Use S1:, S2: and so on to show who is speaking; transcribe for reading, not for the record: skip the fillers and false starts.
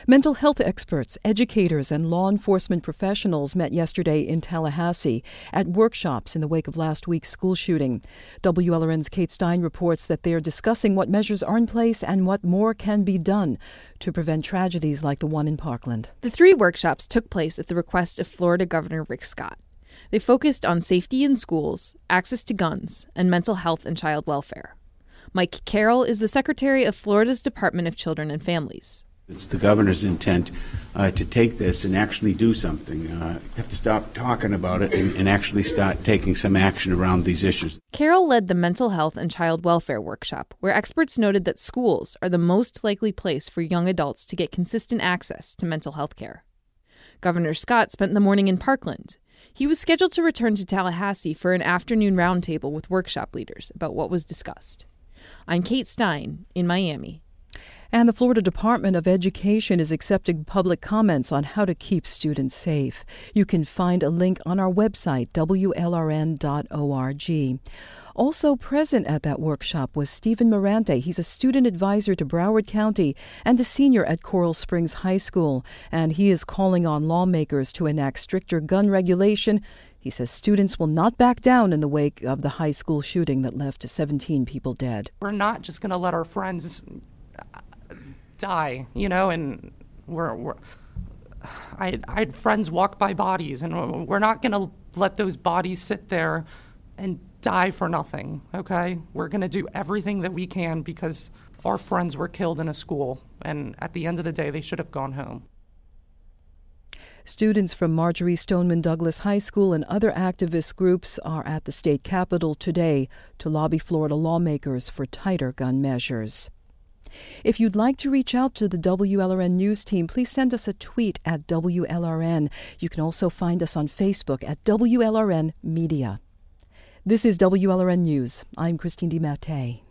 S1: Mental health experts, educators, and law enforcement professionals met yesterday in Tallahassee at workshops in the wake of last week's school shooting. WLRN's Kate Stein reports that they are discussing what measures are in place and what more can be done to prevent tragedies like the one in Parkland.
S2: The 3 workshops took place at the request of Florida Governor Rick Scott. They focused on safety in schools, access to guns, and mental health and child welfare. Mike Carroll is the secretary of Florida's Department of Children and Families.
S3: It's the governor's intent to take this and actually do something. You have to stop talking about it and actually start taking some action around these issues.
S2: Carroll led the mental health and child welfare workshop, where experts noted that schools are the most likely place for young adults to get consistent access to mental health care. Governor Scott spent the morning in Parkland. He was scheduled to return to Tallahassee for an afternoon roundtable with workshop leaders about what was discussed. I'm Kate Stein in Miami.
S1: And the Florida Department of Education is accepting public comments on how to keep students safe. You can find a link on our website, WLRN.org. Also present at that workshop was Stephen Morante. He's a student advisor to Broward County and a senior at Coral Springs High School. And he is calling on lawmakers to enact stricter gun regulation. He says students will not back down in the wake of the high school shooting that left 17 people dead.
S4: We're not just going to let our friends die, and I had friends walk by bodies, and we're not going to let those bodies sit there and die for nothing, okay? We're going to do everything that we can because our friends were killed in a school, and at the end of the day, they should have gone home.
S1: Students from Marjorie Stoneman Douglas High School and other activist groups are at the state capitol today to lobby Florida lawmakers for tighter gun measures. If you'd like to reach out to the WLRN News team, please send us a tweet at WLRN. You can also find us on Facebook at WLRN Media. This is WLRN News. I'm Christine DiMattei.